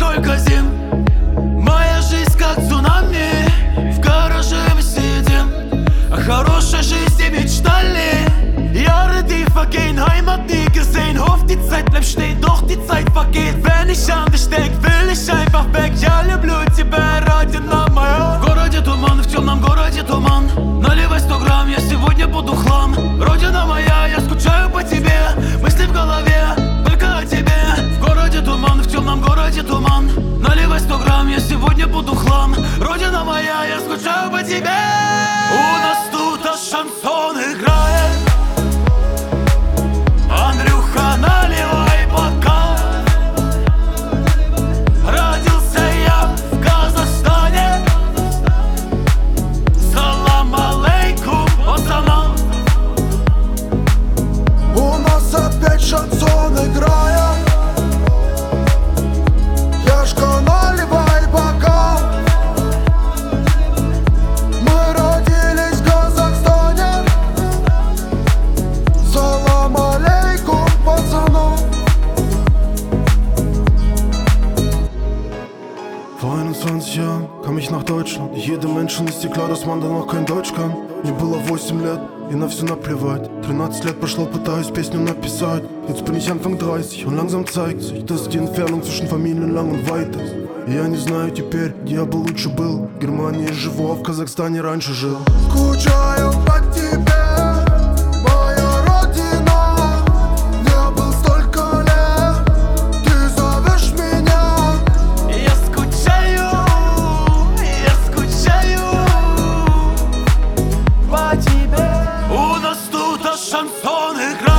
столько зим. Моя жизнь как цунами, в гараже мы сидим. О хорошей жизни мечтали. Jahre, die vergehen, Heimat nie gesehen. Hofft die Zeit bleibt stehen, doch die Zeit vergeht. Wenn ich an dich denk, will ich einfach weg. Я люблю тебя, родина моя. В городе туман, в темном городе туман. Наливай 100 грамм, я сегодня буду хлам. Родина моя, я скучаю по тебе. Мысли в голове, только о тебе. В городе туман, в темном городе туман. Наливай 100 грамм, я сегодня буду хлам. Родина моя, я скучаю по тебе. У нас тут шансон играет. Андрюха, наливай бокал. Родился я в Казахстане. Салам алейкум, пацанам. У нас опять шансон играет. Яшка, наливай бокал. Мы родились в Казахстане. Салам алейкум, пацанам. Vor 21 Jahren kam ich nach Deutschland. Jedem Menschen ist dir klar, dass man danach kein Deutsch kann. Мне было 8 лет, и на все наплевать. 13 лет прошло, пытаюсь песню написать. Jetzt bin ich Anfang 30 und langsam zeigt sich, dass die Entfernung zwischen Familien lang und weit ist. И я не знаю теперь, где я бы лучше был. В Германии живу, а в Казахстане раньше жил. Скучаю по тебе, моя родина. Не был столько лет, ты зовешь меня. Я скучаю по тебе. У нас тут шансон играет.